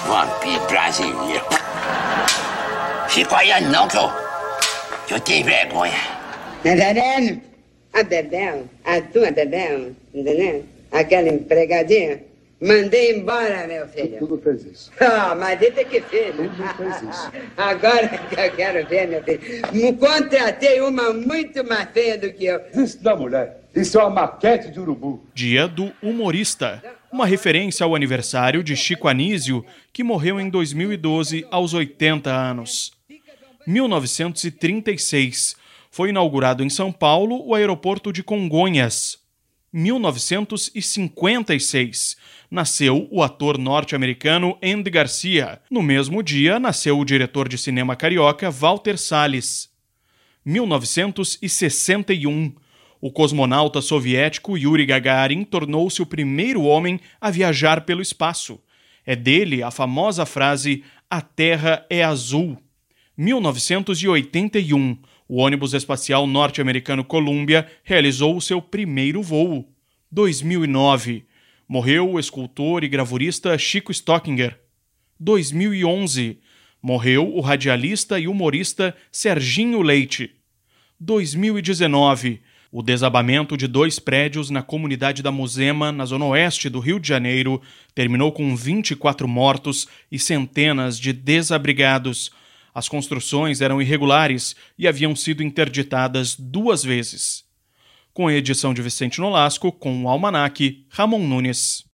Vampiro brasileiro. Chico Aiano não, que eu tenho vergonha. Tá entendendo? A Bebel, a tua Bebel, entendeu? Aquela empregadinha, mandei embora, meu filho. Tudo fez isso. Ah, mas ele que fez. Tudo fez isso. Agora que eu quero ver, meu filho. Contratei uma muito mais feia do que eu. Isso não é mulher. Isso é uma maquete de urubu. Dia do humorista. Uma referência ao aniversário de Chico Anísio, que morreu em 2012 aos 80 anos. 1936. Foi inaugurado em São Paulo o aeroporto de Congonhas. 1956. Nasceu o ator norte-americano Andy Garcia. No mesmo dia, nasceu o diretor de cinema carioca Walter Salles. 1961. O cosmonauta soviético Yuri Gagarin tornou-se o primeiro homem a viajar pelo espaço. É dele a famosa frase "A Terra é azul". 1981. O ônibus espacial norte-americano Columbia realizou o seu primeiro voo. 2009. Morreu o escultor e gravurista Chico Stockinger. 2011. Morreu o radialista e humorista Serginho Leite. 2019. O desabamento de 2 prédios na comunidade da Muzema, na zona oeste do Rio de Janeiro, terminou com 24 mortos e centenas de desabrigados. As construções eram irregulares e haviam sido interditadas 2 vezes. Com a edição de Vicente Nolasco, com o Almanaque, Ramon Nunes.